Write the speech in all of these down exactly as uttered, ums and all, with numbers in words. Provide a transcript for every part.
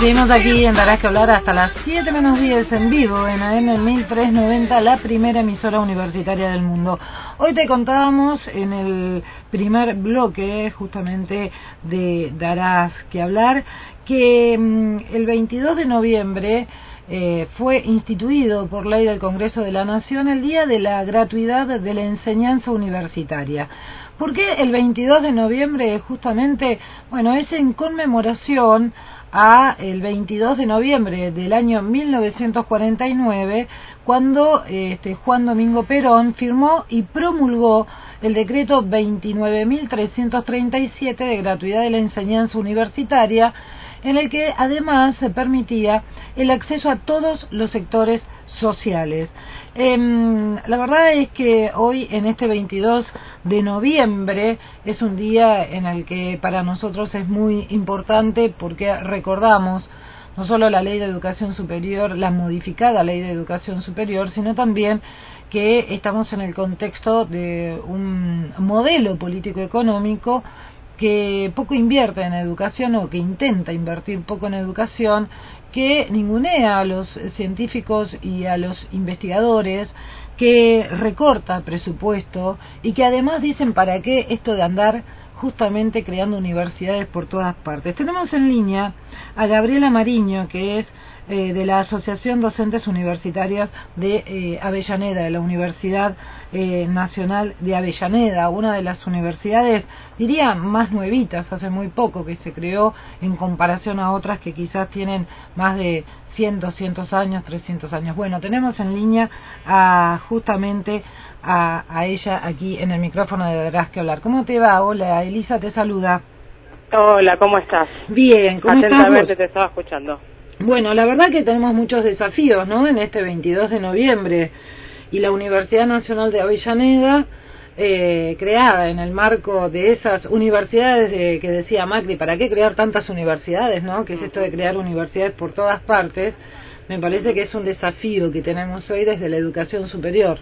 Seguimos aquí en Darás que Hablar hasta las siete menos diez en vivo en A M mil trescientos noventa, la primera emisora universitaria del mundo. Hoy te contábamos en el primer bloque justamente de Darás que Hablar que mmm, el veintidós de noviembre eh, fue instituido por ley del Congreso de la Nación el Día de la Gratuidad de la Enseñanza Universitaria. ¿Por qué el veintidós de noviembre? Justamente, bueno, es en conmemoración a el veintidós de noviembre del año mil novecientos cuarenta y nueve, cuando este, Juan Domingo Perón firmó y promulgó el decreto veintinueve mil trescientos treinta y siete de gratuidad de la enseñanza universitaria, en el que además se permitía el acceso a todos los sectores sociales. Eh, la verdad es que hoy, en este veintidós de noviembre, es un día en el que para nosotros es muy importante porque recordamos no solo la Ley de Educación Superior, la modificada Ley de Educación Superior, sino también que estamos en el contexto de un modelo político-económico que poco invierte en educación o que intenta invertir poco en educación, que ningunea a los científicos y a los investigadores, que recorta presupuesto y que además dicen para qué esto de andar justamente creando universidades por todas partes. Tenemos en línea a Gabriela Mariño, que es eh, de la Asociación Docentes Universitarias de eh, Avellaneda, de la Universidad eh, Nacional de Avellaneda, una de las universidades, diría, más nuevitas, hace muy poco que se creó en comparación a otras que quizás tienen más de cien, doscientos años, trescientos años. Bueno, tenemos en línea a justamente a, a ella aquí en el micrófono de Darás que Hablar. ¿Cómo te va? Hola, Elisa te saluda. Hola, ¿cómo estás? Bien, ¿cómo estás vos? Atentamente te estaba escuchando. Bueno, la verdad que tenemos muchos desafíos, ¿no? En este veintidós de noviembre, y la Universidad Nacional de Avellaneda, eh, creada en el marco de esas universidades de, que decía Macri, ¿para qué crear tantas universidades, no? Que es esto de crear universidades por todas partes. Me parece que es un desafío que tenemos hoy desde la educación superior.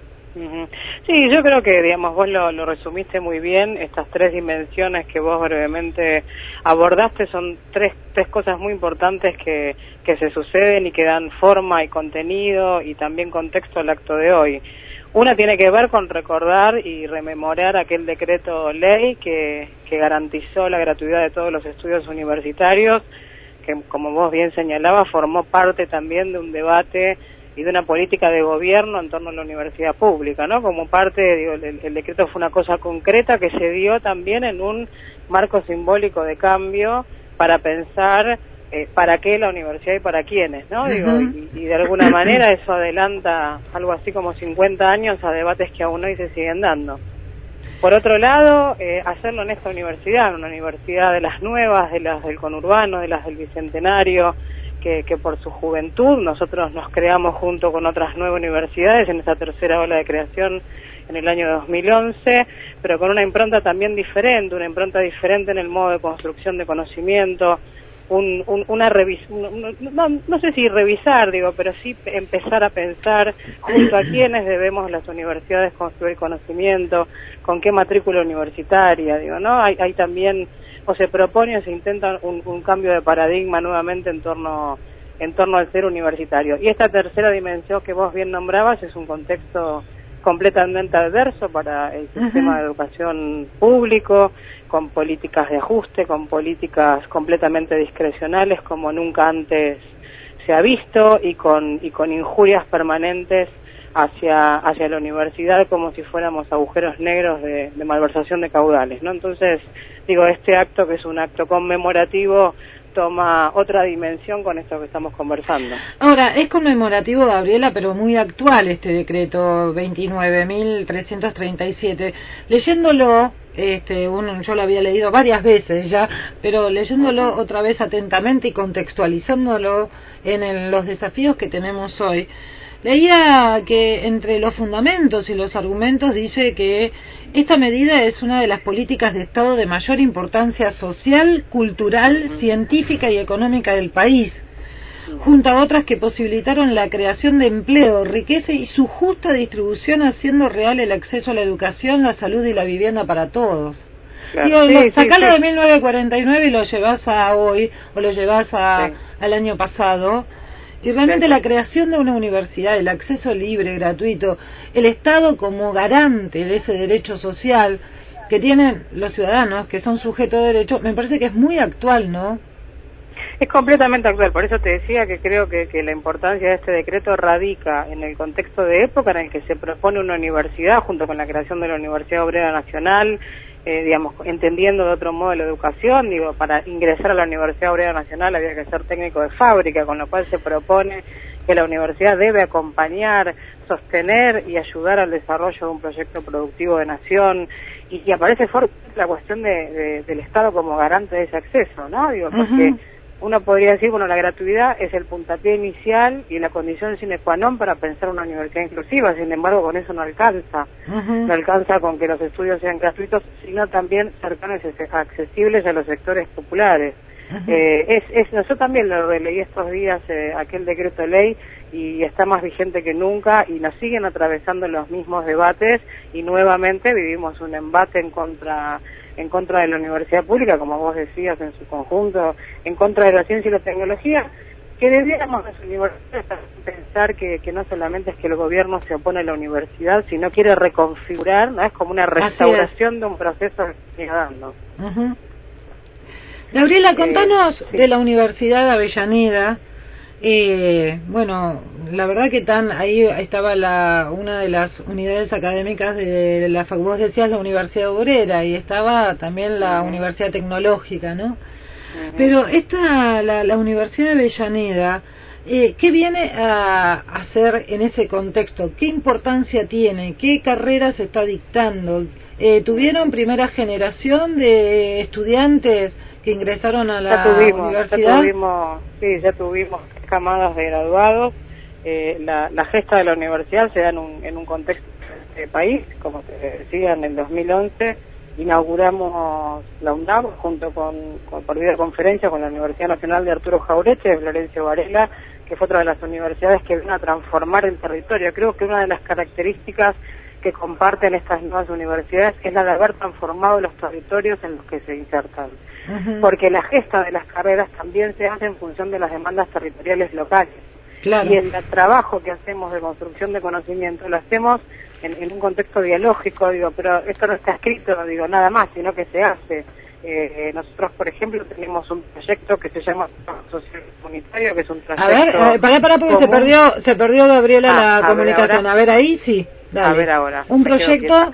Sí, yo creo que, digamos, vos lo, lo resumiste muy bien. Estas tres dimensiones que vos brevemente abordaste son tres, tres cosas muy importantes que, que se suceden y que dan forma y contenido y también contexto al acto de hoy. Una tiene que ver con recordar y rememorar aquel decreto ley que, que garantizó la gratuidad de todos los estudios universitarios, que, como vos bien señalabas, formó parte también de un debate y de una política de gobierno en torno a la universidad pública, ¿no? Como parte, digo, el, el decreto fue una cosa concreta que se dio también en un marco simbólico de cambio para pensar eh, para qué la universidad y para quiénes, ¿no? Uh-huh. Digo, y, y de alguna manera eso adelanta algo así como cincuenta años a debates que aún hoy se siguen dando. Por otro lado, eh, hacerlo en esta universidad, una universidad de las nuevas, de las del conurbano, de las del Bicentenario, Que, que por su juventud nosotros nos creamos junto con otras nueve universidades en esta tercera ola de creación en el año dos mil once, pero con una impronta también diferente, una impronta diferente en el modo de construcción de conocimiento, un, un, una revisión, no, no sé si revisar, digo, pero sí empezar a pensar junto a quiénes debemos las universidades construir conocimiento, con qué matrícula universitaria, digo, ¿no? Hay, hay también o se propone o se intenta un, un cambio de paradigma nuevamente en torno en torno al ser universitario. Y esta tercera dimensión que vos bien nombrabas es un contexto completamente adverso para el sistema uh-huh. de educación público, con políticas de ajuste, con políticas completamente discrecionales como nunca antes se ha visto, y con y con injurias permanentes hacia hacia la universidad como si fuéramos agujeros negros de, de malversación de caudales, ¿no? Entonces, digo, este acto, que es un acto conmemorativo, toma otra dimensión con esto que estamos conversando. Ahora, es conmemorativo, Gabriela, pero muy actual este decreto veintinueve mil trescientos treinta y siete. Leyéndolo, este, uno, yo lo había leído varias veces ya, pero leyéndolo uh-huh. otra vez atentamente y contextualizándolo en el, los desafíos que tenemos hoy, leía que entre los fundamentos y los argumentos dice que esta medida es una de las políticas de Estado de mayor importancia social, cultural, científica y económica del país, junto a otras que posibilitaron la creación de empleo, riqueza y su justa distribución, haciendo real el acceso a la educación, la salud y la vivienda para todos. claro. Digo, Sí, lo, sí, sacalo sí. de mil novecientos cuarenta y nueve y lo llevas a hoy, o lo llevas a, Sí. al año pasado, y realmente Sí, la sí. creación de una universidad, el acceso libre, gratuito, el Estado como garante de ese derecho social que tienen los ciudadanos, que son sujetos de derecho, me parece que es muy actual, ¿no? Es completamente actual, por eso te decía que creo que, que la importancia de este decreto radica en el contexto de época en el que se propone una universidad, junto con la creación de la Universidad Obrera Nacional, eh, digamos, entendiendo de otro modo la educación, digo, para ingresar a la Universidad Obrera Nacional había que ser técnico de fábrica, con lo cual se propone que la universidad debe acompañar, sostener y ayudar al desarrollo de un proyecto productivo de nación, y, y aparece fuerte la cuestión de, de, del Estado como garante de ese acceso, ¿no? Digo, porque Uh-huh. uno podría decir, bueno, la gratuidad es el puntapié inicial y la condición sine qua non para pensar una universidad inclusiva, sin embargo, con eso no alcanza. Uh-huh. No alcanza con que los estudios sean gratuitos, sino también cercanos y accesibles a los sectores populares. Uh-huh. eh, es, es, yo también lo releí estos días, eh, aquel decreto de ley, y está más vigente que nunca, y nos siguen atravesando los mismos debates, y nuevamente vivimos un embate en contra en contra de la universidad pública, como vos decías, en su conjunto, en contra de la ciencia y la tecnología, que debiéramos las universidades pensar que, que no solamente es que el gobierno se opone a la universidad, sino quiere reconfigurar, ¿no? Es como una restauración de un proceso que se está dando. Uh-huh. Gabriela, contanos eh, sí. de la Universidad de Avellaneda. Eh, bueno, la verdad que tan ahí estaba la una de las unidades académicas de la facultad, vos decías la Universidad Obrera, y estaba también la uh-huh. Universidad Tecnológica, ¿no? Uh-huh. Pero esta, la, la Universidad de Avellaneda, eh, ¿qué viene a hacer en ese contexto? ¿Qué importancia tiene? ¿Qué carreras está dictando? Eh, ¿Tuvieron primera generación de estudiantes que ingresaron a la ya tuvimos, universidad? Ya tuvimos, sí, ya tuvimos camadas de graduados. Eh, la, la gesta de la universidad se da en un, en un contexto de país, como te decía, en el dos mil once inauguramos la UNDAV junto con, con por videoconferencia con la Universidad Nacional de Arturo Jauretche, de Florencio Varela, que fue otra de las universidades que vino a transformar el territorio. Creo que una de las características que comparten estas nuevas universidades es la de haber transformado los territorios en los que se insertan. Uh-huh. Porque la gesta de las carreras también se hace en función de las demandas territoriales locales. Claro. Y el trabajo que hacemos de construcción de conocimiento lo hacemos en, en un contexto dialógico, digo, pero esto no está escrito, digo, nada más, sino que se hace. Eh, nosotros, por ejemplo, tenemos un proyecto que se llama Social Comunitario, que es un proyecto... A ver, eh, pará, pará, porque se perdió, se perdió, Gabriela, ah, la a comunicación. Ver a ver, ahí sí, dale. A ver ahora. Un proyecto...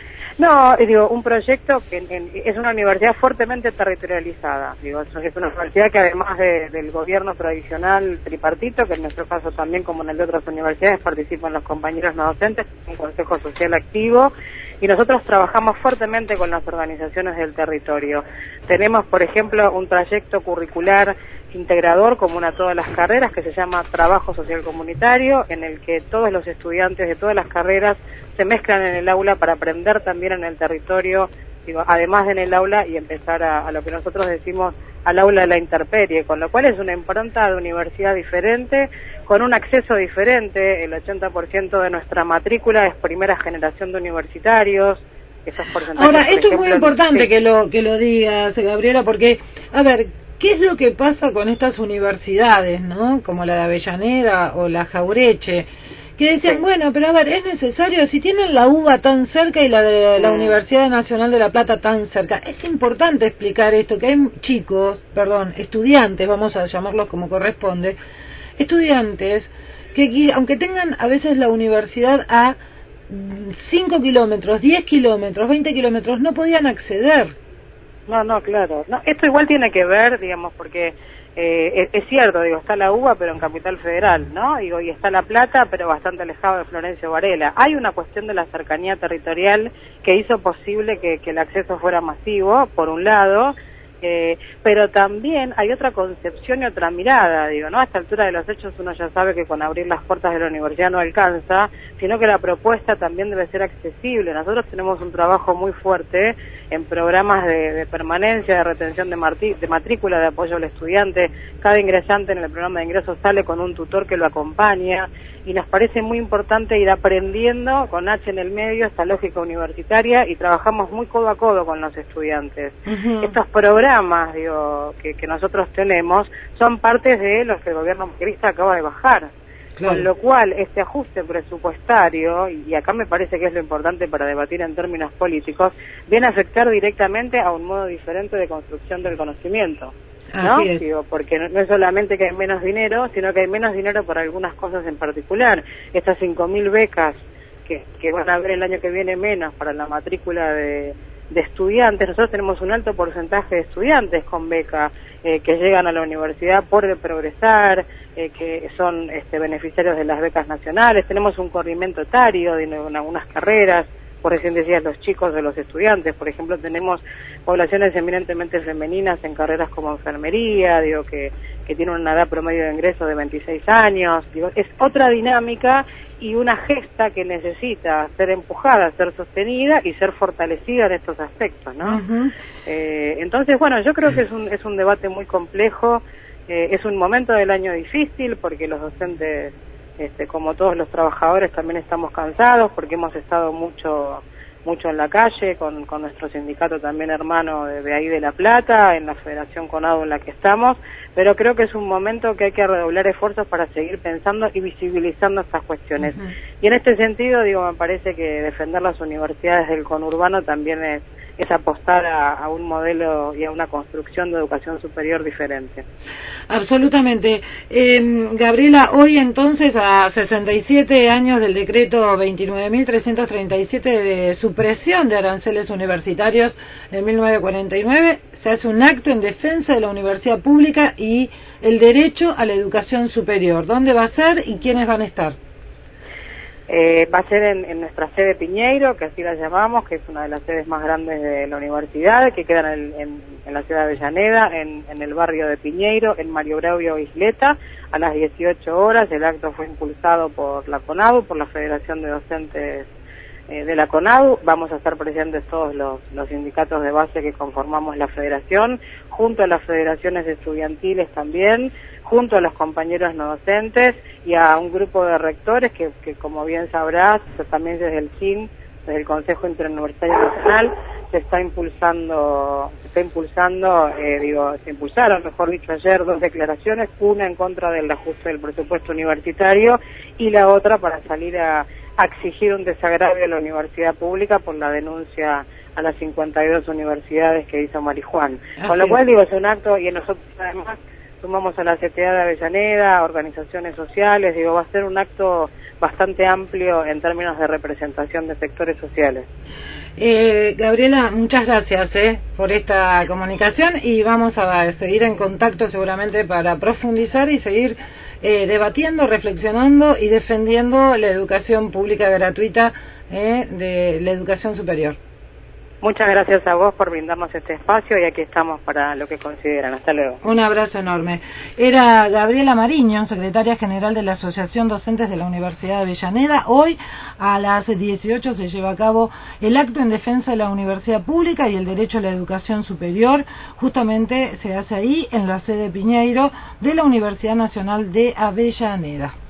No, digo, un proyecto que en, en, es una universidad fuertemente territorializada. Digo, es una universidad que además de, del gobierno tradicional tripartito, que en nuestro caso también, como en el de otras universidades, participan los compañeros no docentes, un consejo social activo, y nosotros trabajamos fuertemente con las organizaciones del territorio. Tenemos, por ejemplo, un trayecto curricular integrador común a todas las carreras que se llama Trabajo Social Comunitario, en el que todos los estudiantes de todas las carreras se mezclan en el aula para aprender también en el territorio, digo, además de en el aula, y empezar a, a lo que nosotros decimos al aula de la intemperie, con lo cual es una impronta de universidad diferente, con un acceso diferente. El ochenta por ciento de nuestra matrícula es primera generación de universitarios. Esos porcentajes, ahora, esto ejemplo, es muy importante sí. que lo que lo digas, Gabriela, porque, a ver, ¿qué es lo que pasa con estas universidades, no? Como la de Avellaneda o la Jauretche, que decían, sí. bueno, pero a ver, es necesario, si tienen la U B A tan cerca y la de la mm. Universidad Nacional de La Plata tan cerca, es importante explicar esto, que hay chicos, perdón, estudiantes, vamos a llamarlos como corresponde, estudiantes que aunque tengan a veces la universidad a cinco kilómetros, diez kilómetros, veinte kilómetros, no podían acceder. No, no, claro. No, esto igual tiene que ver, digamos, porque eh, es, es cierto, digo, está la U B A, pero en Capital Federal, ¿no? Digo, y está La Plata, pero bastante alejado de Florencio Varela. Hay una cuestión de la cercanía territorial que hizo posible que, que el acceso fuera masivo, por un lado, eh, pero también hay otra concepción y otra mirada, digo, ¿no? A esta altura de los hechos uno ya sabe que con abrir las puertas de la universidad no alcanza, sino que la propuesta también debe ser accesible. Nosotros tenemos un trabajo muy fuerte en programas de, de permanencia, de retención de, martí, de matrícula, de apoyo al estudiante, cada ingresante en el programa de ingresos sale con un tutor que lo acompaña, y nos parece muy importante ir aprendiendo con H en el medio esta lógica universitaria, y trabajamos muy codo a codo con los estudiantes. Uh-huh. Estos programas, digo, que, que nosotros tenemos son partes de los que el gobierno macrista acaba de bajar. Claro. Con lo cual, este ajuste presupuestario, y acá me parece que es lo importante para debatir en términos políticos, viene a afectar directamente a un modo diferente de construcción del conocimiento, ¿no? Así es. Digo, porque no, no es solamente que hay menos dinero, sino que hay menos dinero para algunas cosas en particular. Estas cinco mil becas que, que van a haber el año que viene menos para la matrícula de, de estudiantes, nosotros tenemos un alto porcentaje de estudiantes con beca eh, que llegan a la universidad por progresar, eh, que son este, beneficiarios de las becas nacionales. Tenemos un corrimiento etario de en algunas carreras, por recién decías los chicos de los estudiantes, por ejemplo tenemos poblaciones eminentemente femeninas en carreras como enfermería, digo que, que tienen una edad promedio de ingreso de veintiséis años, digo, es otra dinámica y una gesta que necesita ser empujada, ser sostenida y ser fortalecida en estos aspectos, ¿no? Uh-huh. Eh, entonces, bueno, yo creo que es un, es un debate muy complejo, eh, es un momento del año difícil porque los docentes, este, como todos los trabajadores, también estamos cansados porque hemos estado mucho mucho en la calle con, con nuestro sindicato también hermano de, de ahí de La Plata, en la Federación CONADU en la que estamos, pero creo que es un momento que hay que redoblar esfuerzos para seguir pensando y visibilizando estas cuestiones. Uh-huh. Y en este sentido, digo, me parece que defender las universidades del conurbano también es, es apostar a, a un modelo y a una construcción de educación superior diferente. Absolutamente. Eh, Gabriela, hoy entonces, a sesenta y siete años del decreto veintinueve mil trescientos treinta y siete de supresión de aranceles universitarios en mil novecientos cuarenta y nueve, se hace un acto en defensa de la universidad pública y el derecho a la educación superior. ¿Dónde va a ser y quiénes van a estar? Eh, va a ser en, en nuestra sede Piñeiro, que así la llamamos, que es una de las sedes más grandes de la universidad, que queda en, el, en, en la ciudad de Avellaneda, en, en el barrio de Piñeiro, en Mario Braulio Isleta, a las dieciocho horas. El acto fue impulsado por la CONADU, por la Federación de Docentes eh, de la CONADU. Vamos a estar presentes todos los, los sindicatos de base que conformamos la federación, junto a las federaciones estudiantiles también, junto a los compañeros no docentes y a un grupo de rectores que, que como bien sabrás, también desde el C I N, desde el Consejo Interuniversitario Nacional, se está impulsando, se está impulsando, eh, digo, se impulsaron, mejor dicho, ayer dos declaraciones, una en contra del ajuste del presupuesto universitario y la otra para salir a, a exigir un desagravio a la universidad pública por la denuncia a las cincuenta y dos universidades que hizo Marijuán. Así Con lo cual, digo, es un acto, y nosotros además sumamos a la C T A de Avellaneda, a organizaciones sociales, digo, va a ser un acto bastante amplio en términos de representación de sectores sociales. Eh, Gabriela, muchas gracias eh, por esta comunicación y vamos a seguir en contacto seguramente para profundizar y seguir eh, debatiendo, reflexionando y defendiendo la educación pública gratuita eh, de la educación superior. Muchas gracias a vos por brindarnos este espacio y aquí estamos para lo que consideran. Hasta luego. Un abrazo enorme. Era Gabriela Mariño, secretaria general de la Asociación Docentes de la Universidad de Avellaneda. Hoy a las dieciocho se lleva a cabo el acto en defensa de la universidad pública y el derecho a la educación superior. Justamente se hace ahí en la sede Piñeiro de la Universidad Nacional de Avellaneda.